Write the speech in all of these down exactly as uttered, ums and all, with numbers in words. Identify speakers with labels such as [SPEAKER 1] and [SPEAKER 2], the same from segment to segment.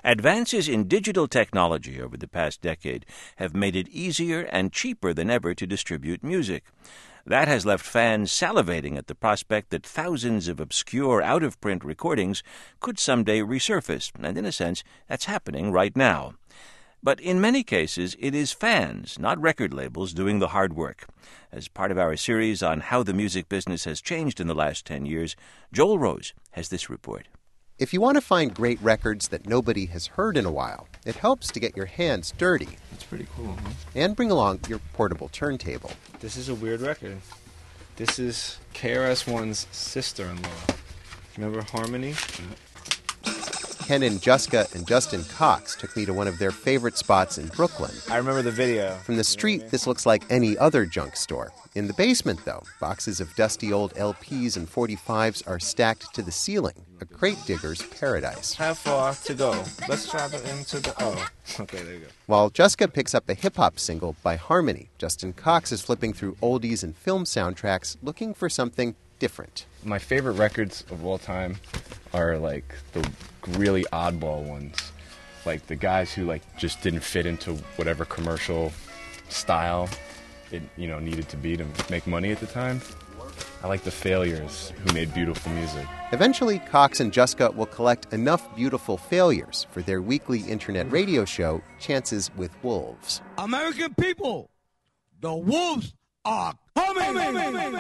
[SPEAKER 1] Advances in digital technology over the past decade have made it easier and cheaper than ever to distribute music. That has left fans salivating at the prospect that thousands of obscure, out-of-print recordings could someday resurface, and in a sense, that's happening right now. But in many cases, it is fans, not record labels, doing the hard work. As part of our series on how the music business has changed in the last ten years, Joel Rose has this report.
[SPEAKER 2] If you want to find great records that nobody has heard in a while, it helps to get your hands dirty.
[SPEAKER 3] That's pretty cool, huh?
[SPEAKER 2] And bring along your portable turntable.
[SPEAKER 3] This is a weird record. This is K R S One's sister-in-law. Remember Harmony?
[SPEAKER 2] Ken and Juska and Justin Cox took me to one of their favorite spots in Brooklyn.
[SPEAKER 3] I remember the video.
[SPEAKER 2] From the street, this looks like any other junk store. In the basement, though, boxes of dusty old L Ps and forty-fives are stacked to the ceiling, a crate digger's paradise.
[SPEAKER 3] How far to go? Let's travel into the... Oh, okay, there you go.
[SPEAKER 2] While Juska picks up a hip-hop single by Harmony, Justin Cox is flipping through oldies and film soundtracks looking for something different.
[SPEAKER 3] My favorite records of all time are, like, the really oddball ones. Like, the guys who, like, just didn't fit into whatever commercial style it, you know, needed to be to make money at the time. I like the failures who made beautiful music.
[SPEAKER 2] Eventually, Cox and Juska will collect enough beautiful failures for their weekly internet radio show, Chances with Wolves.
[SPEAKER 4] American people, the wolves are coming!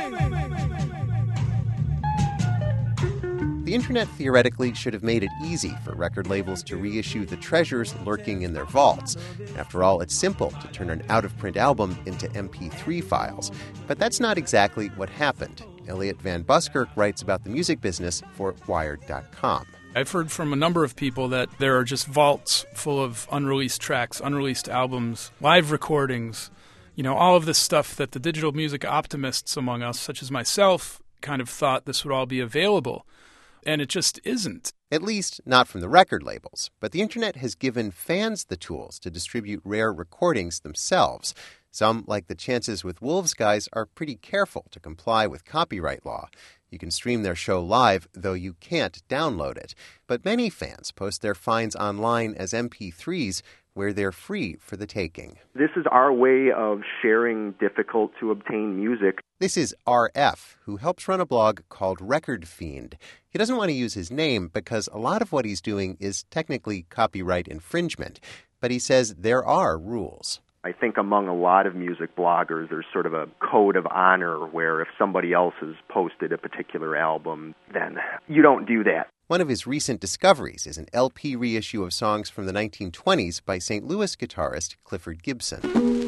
[SPEAKER 2] The internet theoretically should have made it easy for record labels to reissue the treasures lurking in their vaults. After all, it's simple to turn an out-of-print album into M P three files. But that's not exactly what happened. Elliot Van Buskirk writes about the music business for Wired dot com.
[SPEAKER 5] I've heard from a number of people that there are just vaults full of unreleased tracks, unreleased albums, live recordings, you know, all of this stuff that the digital music optimists among us, such as myself, kind of thought this would all be available. And it just isn't.
[SPEAKER 2] At least not from the record labels. But the internet has given fans the tools to distribute rare recordings themselves. Some, like the Chances with Wolves guys, are pretty careful to comply with copyright law. You can stream their show live, though you can't download it. But many fans post their finds online as M P threes, where they're free for the taking.
[SPEAKER 6] This is our way of sharing difficult-to-obtain music.
[SPEAKER 2] This is R F, who helps run a blog called Record Fiend. He doesn't want to use his name because a lot of what he's doing is technically copyright infringement. But he says there are rules.
[SPEAKER 6] I think among a lot of music bloggers, there's sort of a code of honor where if somebody else has posted a particular album, then you don't do that.
[SPEAKER 2] One of his recent discoveries is an L P reissue of songs from the nineteen twenties by Saint Louis guitarist Clifford Gibson.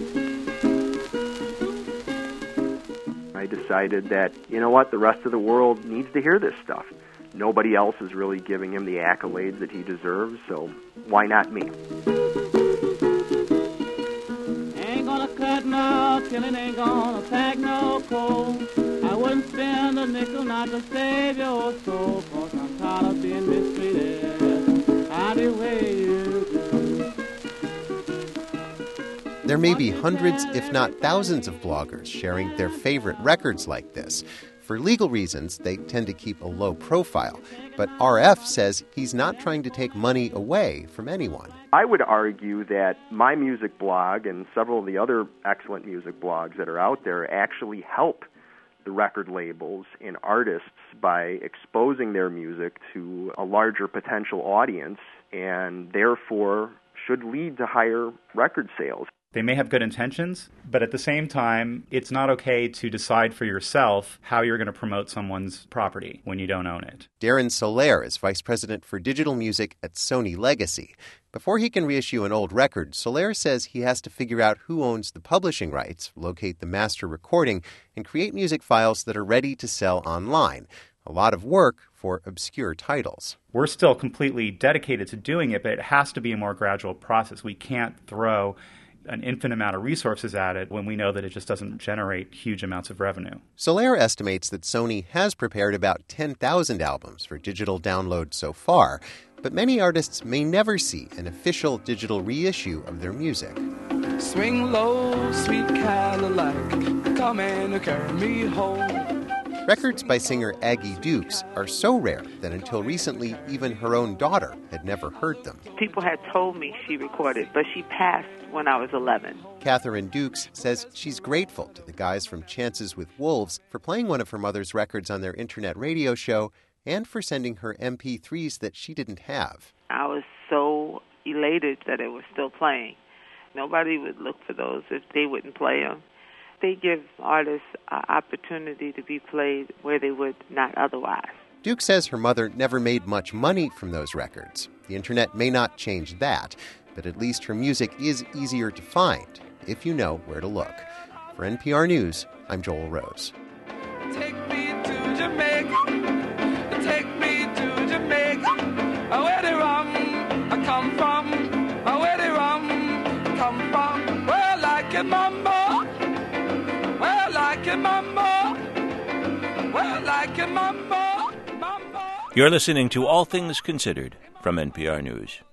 [SPEAKER 6] I decided that, you know what, the rest of the world needs to hear this stuff. Nobody else is really giving him the accolades that he deserves, so why not me?
[SPEAKER 7] Ain't gonna cut no killing, ain't gonna pack no coal. I wouldn't spend a nickel not to save your soul, 'cause I'm tired of being mistreated any way you do.
[SPEAKER 2] There may be hundreds, if not thousands, of bloggers sharing their favorite records like this. For legal reasons, they tend to keep a low profile. But R F says he's not trying to take money away from anyone.
[SPEAKER 6] I would argue that my music blog and several of the other excellent music blogs that are out there actually help the record labels and artists by exposing their music to a larger potential audience, and therefore should lead to higher record sales.
[SPEAKER 8] They may have good intentions, but at the same time, it's not okay to decide for yourself how you're going to promote someone's property when you don't own it.
[SPEAKER 2] Darren Soler is vice president for digital music at Sony Legacy. Before he can reissue an old record, Soler says he has to figure out who owns the publishing rights, locate the master recording, and create music files that are ready to sell online. A lot of work for obscure titles.
[SPEAKER 8] We're still completely dedicated to doing it, but it has to be a more gradual process. We can't throw an infinite amount of resources at it when we know that it just doesn't generate huge amounts of revenue.
[SPEAKER 2] Soler estimates that Sony has prepared about ten thousand albums for digital download so far, but many artists may never see an official digital reissue of their music.
[SPEAKER 9] Swing low, sweet Cadillac, come and carry me home.
[SPEAKER 2] Records by singer Aggie Dukes are so rare that until recently, even her own daughter had never heard them.
[SPEAKER 9] People had told me she recorded, but she passed when I was eleven.
[SPEAKER 2] Catherine Dukes says she's grateful to the guys from Chances with Wolves for playing one of her mother's records on their internet radio show and for sending her M P threes that she didn't have.
[SPEAKER 9] I was so elated that it was still playing. Nobody would look for those if they wouldn't play them. They give artists an opportunity to be played where they would not otherwise.
[SPEAKER 2] Duke says her mother never made much money from those records. The internet may not change that, but at least her music is easier to find if you know where to look. For N P R News, I'm Joel Rose.
[SPEAKER 10] Take me to Jamaica. Take me to Jamaica. Where the rum I come from. Where the rum come from. Well, like a mambo. Well, like a mambo. Well, like a mambo. Mambo.
[SPEAKER 1] You're listening to All Things Considered from N P R News.